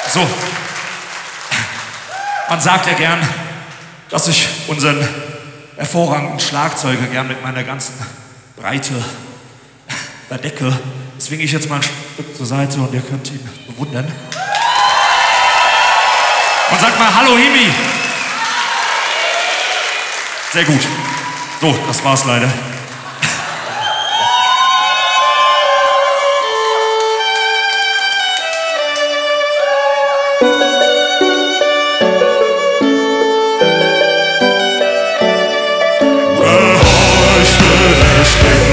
So, man sagt ja gern, dass ich unseren hervorragenden Schlagzeuger gern mit meiner ganzen Breite verdecke. Deswegen ich jetzt mal ein Stück zur Seite und ihr könnt ihn bewundern. Und sagt mal Hallo Himi. Sehr gut. So, das war's leider. Gehorchte der Steck